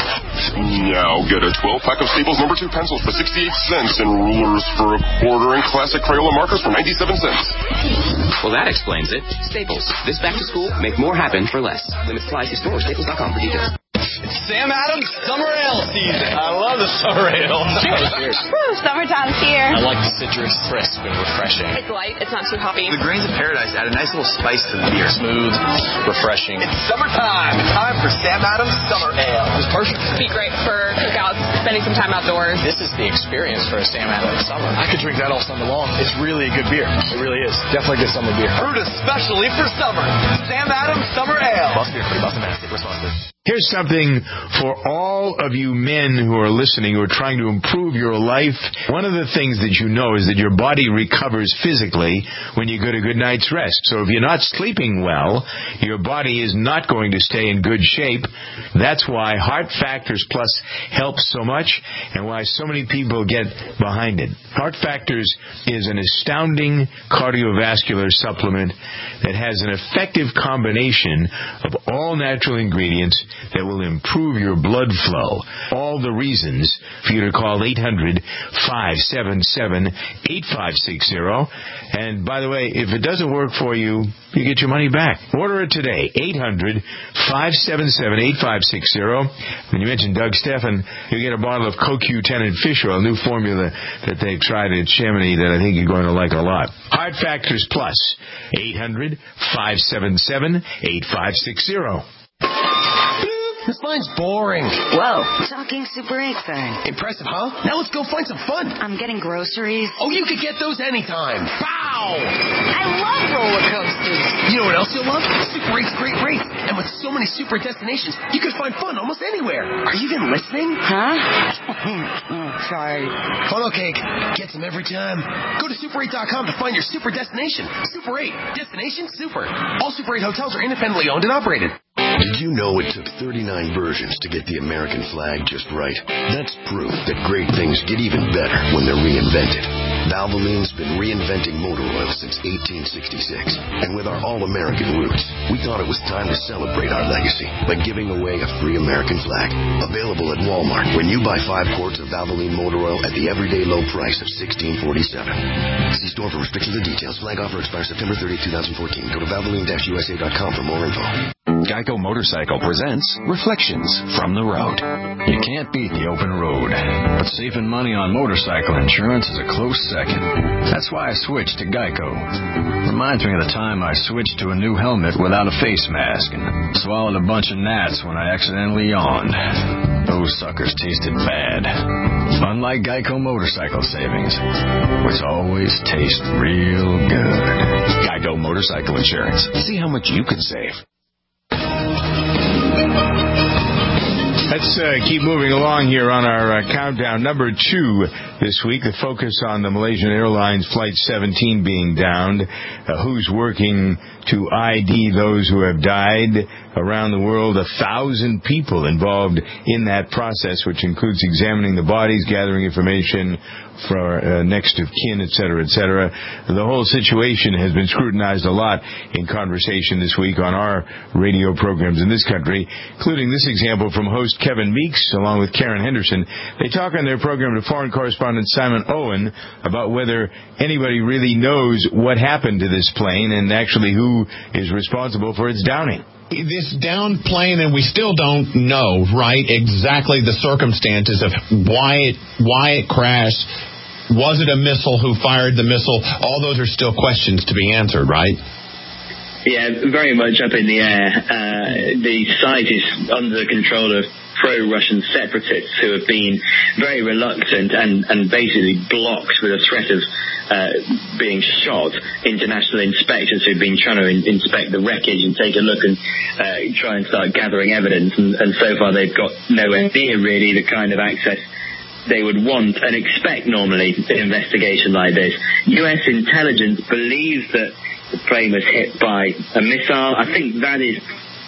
Now get a twelve-pack of Staples number two pencils for sixty-eight cents and rulers for a quarter and classic Crayola markers for ninety-seven cents. Well, that explains it. Staples. This back to school, make more happen for less. Limit supplies to store staples dot com for details. It's Sam Adams Summer Ale season. I love the summer ale. Cheers. Woo, summertime's here. I like the citrus, crisp and refreshing. It's light. It's not too hoppy. The grains of paradise add a nice little spice to the beer. Smooth, refreshing. It's summertime. Time for Sam Adams Summer Ale. It's perfect. It'd be great for cookouts, spending some time outdoors. This is the experience for a Sam Adams summer. I could drink that all summer long. It's really a good beer. It really is. Definitely good summer beer. Brewed especially for summer. Sam Adams Summer Ale. Must be free. Boston Mass. Take responsibility. Here's something for all of you men who are listening, who are trying to improve your life. One of the things that you know is that your body recovers physically when you get a good night's rest. So if you're not sleeping well, your body is not going to stay in good shape. That's why Heart Factors Plus helps so much and why so many people get behind it. Heart Factors is an astounding cardiovascular supplement that has an effective combination of all natural ingredients that will improve your blood flow. All the reasons for you to call eight hundred, five seven seven, eight five six zero. And by the way, if it doesn't work for you, you get your money back. Order it today, eight hundred, five seven seven, eight five six zero. When you mention Doug Stephan, you get a bottle of C O Q ten and fish oil, a new formula that they've tried at Chamonix that I think you're going to like a lot. Heart Factors Plus, eight hundred, five seven seven, eight five six zero. This line's boring. Whoa. Talking Super eight thing. Impressive, huh? Now let's go find some fun. I'm getting groceries. Oh, you could get those anytime. Pow! I love roller coasters. You know what else you'll love? Super eight's great rates. And with so many super destinations, you can find fun almost anywhere. Are you even listening? Huh? oh, sorry. Funnel cake. Gets them every time. Go to super eight dot com to find your super destination. Super eight. Destination super. All Super eight hotels are independently owned and operated. Did you know it took thirty-nine versions to get the American flag just right? That's proof that great things get even better when they're reinvented. Valvoline's been reinventing motor oil since eighteen sixty-six. And with our all-American roots, we thought it was time to celebrate our legacy by giving away a free American flag. Available at Walmart when you buy five quarts of Valvoline motor oil at the everyday low price of sixteen forty-seven. See store for restrictions and details. Flag offer expires September thirtieth, twenty fourteen. Go to Valvoline dash U S A dot com for more info. Geico Motorcycle presents Reflections from the Road. You can't beat the open road, but saving money on motorcycle insurance is a close second. That's why I switched to Geico. Reminds me of the time I switched to a new helmet without a face mask and swallowed a bunch of gnats when I accidentally yawned. Those suckers tasted bad. Unlike Geico Motorcycle Savings, which always taste real good. Geico Motorcycle Insurance. See how much you could save. Let's uh, keep moving along here on our uh, countdown. Number two this week, the focus on the Malaysian Airlines Flight seventeen being downed. Uh, who's working to I D those who have died around the world? A thousand people involved in that process, which includes examining the bodies, gathering information for uh, next of kin, et cetera, et cetera. The whole situation has been scrutinized a lot in conversation this week on our radio programs in this country, including this example from host Kevin Meeks along with Karen Henderson. They talk on their program to foreign correspondent Simon Owen about whether anybody really knows what happened to this plane and actually who is responsible for its downing. This downed plane, and we still don't know, right, exactly the circumstances of why it why it crashed. Was it a missile? Who fired the missile? All those are still questions to be answered, right? Yeah, very much up in the air. Uh, the site is under the control of pro-Russian separatists who have been very reluctant and, and basically blocked with a threat of uh, being shot international inspectors who've been trying to in- inspect the wreckage and take a look and uh, try and start gathering evidence. And, and so far they've got nowhere near really the kind of access they would want and expect normally in an investigation like this. U S intelligence believes that the plane was hit by a missile. I think that is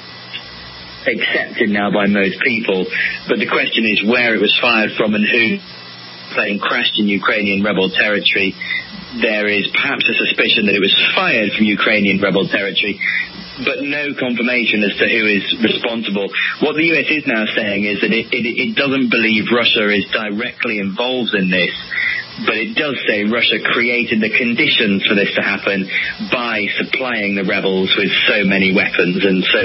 accepted now by most people, but the question is where it was fired from and who. Plane crashed in Ukrainian rebel territory. There is perhaps a suspicion that it was fired from Ukrainian rebel territory, but no confirmation as to who is responsible. What the U S is now saying is that it, it, it doesn't believe Russia is directly involved in this, but it does say Russia created the conditions for this to happen by supplying the rebels with so many weapons and so...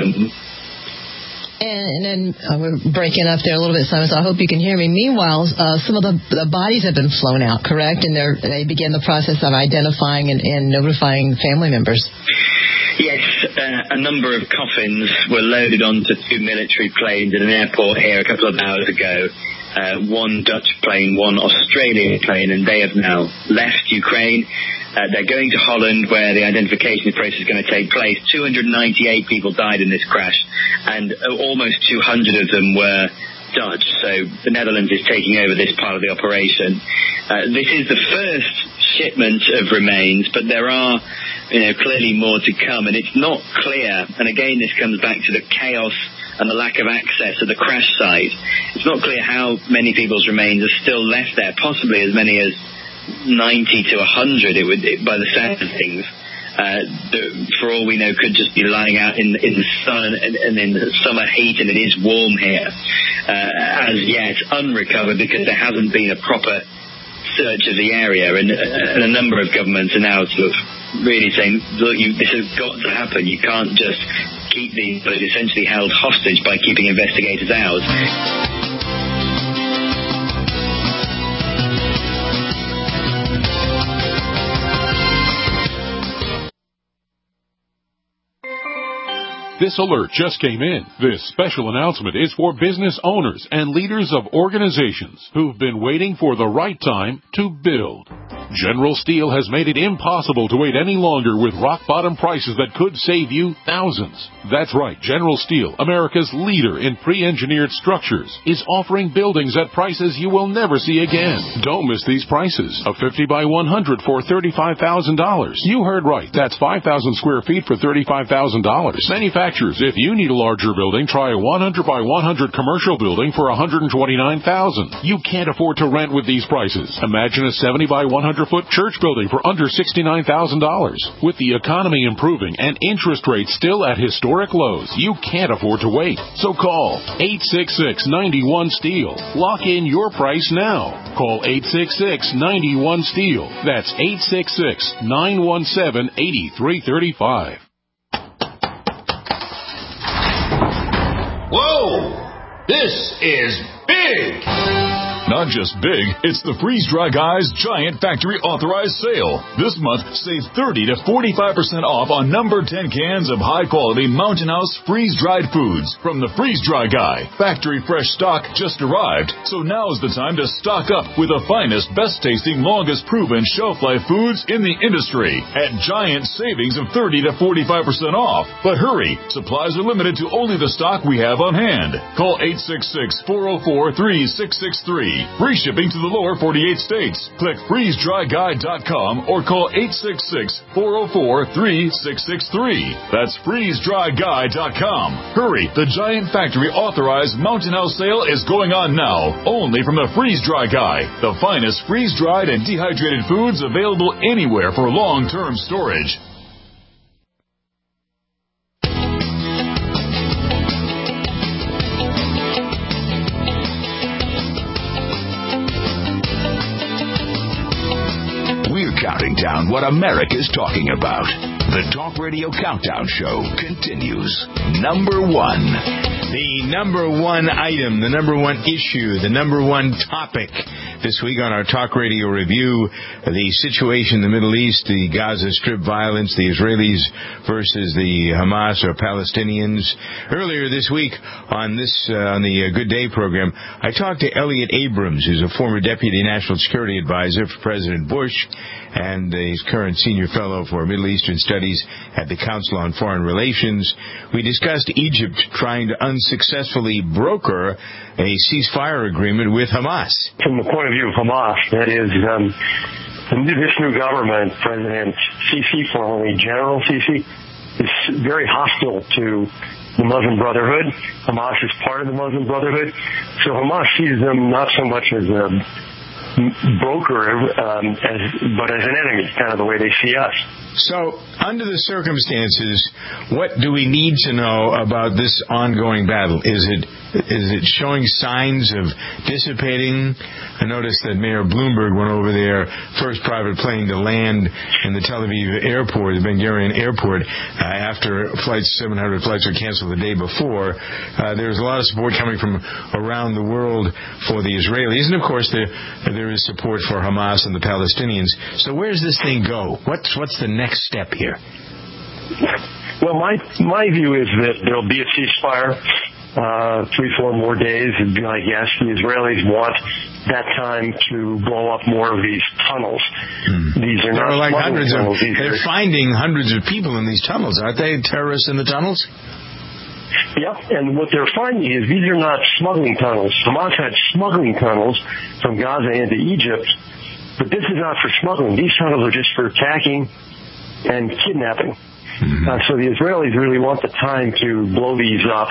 And then uh, we're breaking up there a little bit, Simon, so I hope you can hear me. Meanwhile, uh, some of the, the bodies have been flown out, correct? And they're, they begin the process of identifying and, and notifying family members. Yes, uh, a number of coffins were loaded onto two military planes at an airport here a couple of hours ago. Uh, one Dutch plane, one Australian plane, and they have now left Ukraine. Uh, they're going to Holland, where the identification process is going to take place. two hundred ninety-eight people died in this crash, and almost two hundred of them were Dutch. So the Netherlands is taking over this part of the operation. Uh, this is the first shipment of remains, but there are, you know, clearly more to come, and it's not clear. And again, this comes back to the chaos and the lack of access at the crash site. It's not clear how many people's remains are still left there, possibly as many as ninety to one hundred, it would, it, by the sound of things. Uh, for all we know, could just be lying out in, in the sun and, and in the summer heat, and it is warm here. Uh, as yet, unrecovered, because there hasn't been a proper search of the area, and, and a number of governments are now sort of really saying, look, you, this has got to happen. You can't just keep these people essentially held hostage by keeping investigators out. This alert just came in. This special announcement is for business owners and leaders of organizations who've been waiting for the right time to build. General Steel has made it impossible to wait any longer with rock-bottom prices that could save you thousands. That's right, General Steel, America's leader in pre-engineered structures, is offering buildings at prices you will never see again. Don't miss these prices. A fifty by one hundred for thirty-five thousand dollars. You heard right. That's five thousand square feet for thirty-five thousand dollars. Manufacturers, if you need a larger building, try a one hundred by one hundred commercial building for one hundred twenty-nine thousand dollars. You can't afford to rent with these prices. Imagine a seventy by one hundred foot church building for under sixty-nine thousand dollars. With the economy improving and interest rates still at historic lows, you can't afford to wait. So call eight six six, nine one, STEEL. Lock in your price now. Call eight six six, nine one, STEEL. That's eight six six, nine one seven, eight three three five. Whoa! This is big! Not just big, it's the Freeze Dry Guys Giant Factory Authorized Sale. This month, save thirty to forty-five percent off on number ten cans of high-quality Mountain House freeze-dried foods from the Freeze Dry Guy. Factory fresh stock just arrived, so now's the time to stock up with the finest, best-tasting, longest-proven shelf-life foods in the industry at giant savings of thirty to forty-five percent off. But hurry, supplies are limited to only the stock we have on hand. Call eight six six, four oh four, three six six three. Free shipping to the lower forty-eight states. Click freeze dry guy dot com or call eight six six, four oh four, three six six three. That's freeze dry guy dot com. Hurry, the Giant Factory Authorized Mountain House Sale is going on now, only from the Freeze Dry Guy, the finest freeze-dried and dehydrated foods available anywhere for long-term storage. Counting down what America's talking about. The Talk Radio Countdown Show continues. Number one. The number one item, the number one issue, the number one topic this week on our Talk Radio Review, the situation in the Middle East, the Gaza Strip violence, the Israelis versus the Hamas or Palestinians. Earlier this week on this uh, on the Good Day program, I talked to Elliot Abrams, who's a former Deputy National Security Advisor for President Bush, and he's current Senior Fellow for Middle Eastern Studies at the Council on Foreign Relations. We discussed Egypt trying to unsuccessfully broker a ceasefire agreement with Hamas. From the point of view of Hamas, that is, um, this new government, President Sisi, formerly General Sisi, is very hostile to the Muslim Brotherhood. Hamas is part of the Muslim Brotherhood. So Hamas sees them not so much as a broker, um, as, but as an enemy, kind of the way they see us. So, under the circumstances, what do we need to know about this ongoing battle? Is it is it showing signs of dissipating? I noticed that Mayor Bloomberg went over there, first private plane to land in the Tel Aviv airport, the Ben Gurion airport, uh, after flights, seven hundred flights were canceled the day before. Uh, there's a lot of support coming from around the world for the Israelis, and of course there there is support for Hamas and the Palestinians. So where does this thing go? What's what's the next step here? Well, my my view is that there'll be a ceasefire, uh, three, four more days. And I guess the Israelis want that time to blow up more of these tunnels. Hmm. These are there not are like hundreds tunnels. of. They're are, finding hundreds of people in these tunnels, aren't they? Terrorists in the tunnels. Yep, and what they're finding is these are not smuggling tunnels. Hamas had smuggling tunnels from Gaza into Egypt, but this is not for smuggling. These tunnels are just for attacking and kidnapping. Mm-hmm. Uh, so the Israelis really want the time to blow these up.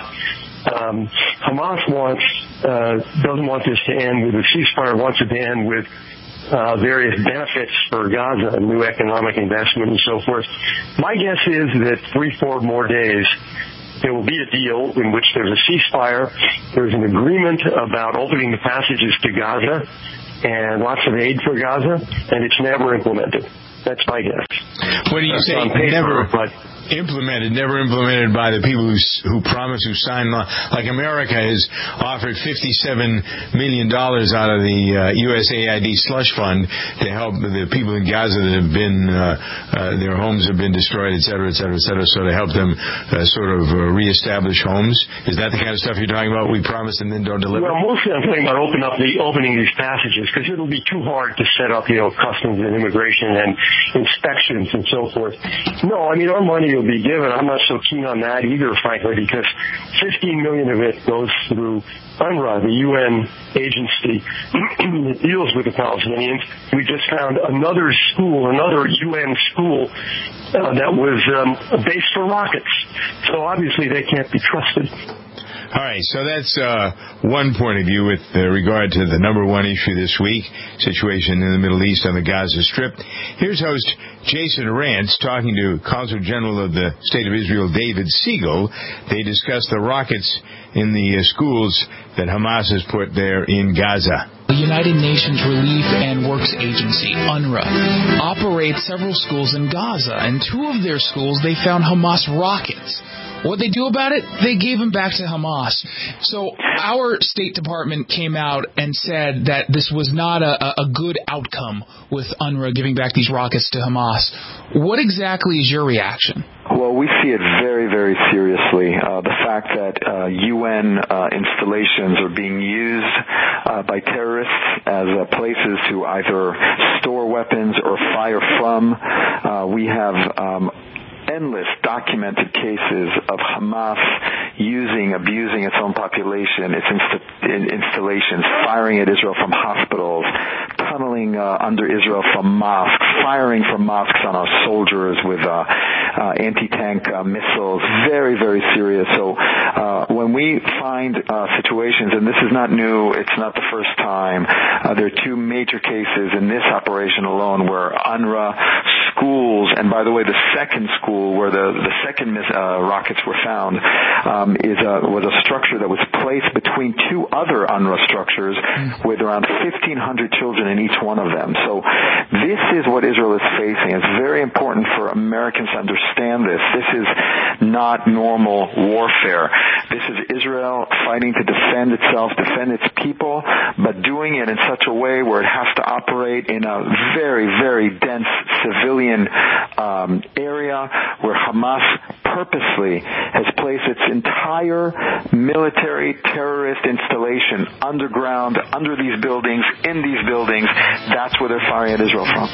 Um, Hamas wants uh, doesn't want this to end with a ceasefire, wants it to end with uh, various benefits for Gaza, new economic investment and so forth. My guess is that three, four more days, there will be a deal in which there's a ceasefire, there's an agreement about opening the passages to Gaza, and lots of aid for Gaza, and it's never implemented. That's my guess. What do you That's say? on paper, never but implemented, never implemented by the people who who promised, who signed law. Like America has offered fifty-seven million dollars out of the uh, U S A I D slush fund to help the people in Gaza that have been, uh, uh, their homes have been destroyed, et cetera, et cetera, et cetera, so to help them uh, sort of uh, reestablish homes. Is that the kind of stuff you're talking about? We promise and then don't deliver? Well, mostly I'm talking about open up the, opening these passages, because it'll be too hard to set up, you know, customs and immigration and inspections and so forth. No, I mean, our money will be given. I'm not so keen on that either, frankly, because fifteen million of it goes through UNRWA, the U N agency that deals with the Palestinians. We just found another school, another U N school uh, that was um, based for rockets. So obviously they can't be trusted. All right, so that's uh, one point of view with uh, regard to the number one issue this week, situation in the Middle East on the Gaza Strip. Here's host Jason Rantz talking to Consul General of the State of Israel, David Siegel. They discussed the rockets in the uh, schools that Hamas has put there in Gaza. The United Nations Relief and Works Agency, UNRWA, operates several schools in Gaza, and two of their schools they found Hamas rockets. What they do about it? They gave them back to Hamas. So our State Department came out and said that this was not a, a good outcome with UNRWA giving back these rockets to Hamas. What exactly is your reaction? Well, we see it very, very seriously. Uh, the fact that uh, U N uh, installations are being used uh, by terrorists as uh, places to either store weapons or fire from. Uh, we have um, endless documented cases of Hamas using, abusing its own population, its inst- installations, firing at Israel from hospitals, tunneling uh, under Israel from mosques, firing from mosques on our soldiers with uh, uh, anti-tank uh, missiles. Very, very serious. So uh, when we find uh, situations, and this is not new, it's not the first time, uh, there are two major cases in this operation alone where UNRWA schools, and by the way, the second school where the, the second uh, rockets were found um, is a, was a structure that was placed between two other UNRWA structures mm. with around fifteen hundred children in each one of them. So this is what Israel is facing. It's very important for Americans to understand this. This is not normal warfare. This is Israel fighting to defend itself, defend its people, but doing it in such a way where it has to operate in a very, very dense civilian um, area where Hamas purposely has placed its entire military terrorist installation underground, under these buildings, in these buildings. That's where they're firing at Israel from.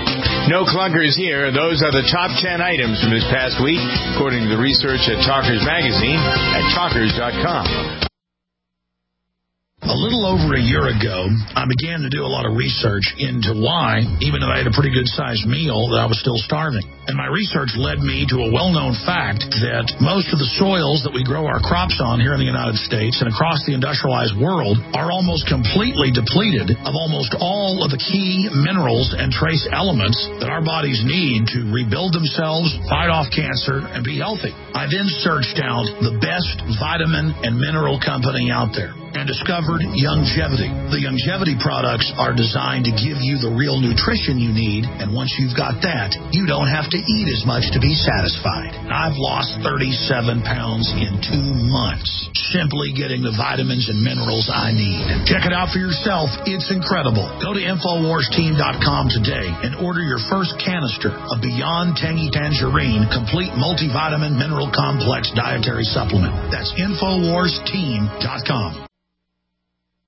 No clunkers here. Those are the top ten items from this past week, according to the research at Talkers Magazine at talkers dot com. A little over a year ago, I began to do a lot of research into why, even though I had a pretty good-sized meal, that I was still starving. And my research led me to a well-known fact that most of the soils that we grow our crops on here in the United States and across the industrialized world are almost completely depleted of almost all of the key minerals and trace elements that our bodies need to rebuild themselves, fight off cancer, and be healthy. I then searched out the best vitamin and mineral company out there and discovered Youngevity. The Youngevity products are designed to give you the real nutrition you need, and once you've got that, you don't have to eat as much to be satisfied. I've lost thirty-seven pounds in two months, simply getting the vitamins and minerals I need. Check it out for yourself. It's incredible. Go to Infowars Team dot com today and order your first canister of Beyond Tangy Tangerine Complete Multivitamin Mineral Complex Dietary Supplement. That's Infowars Team dot com.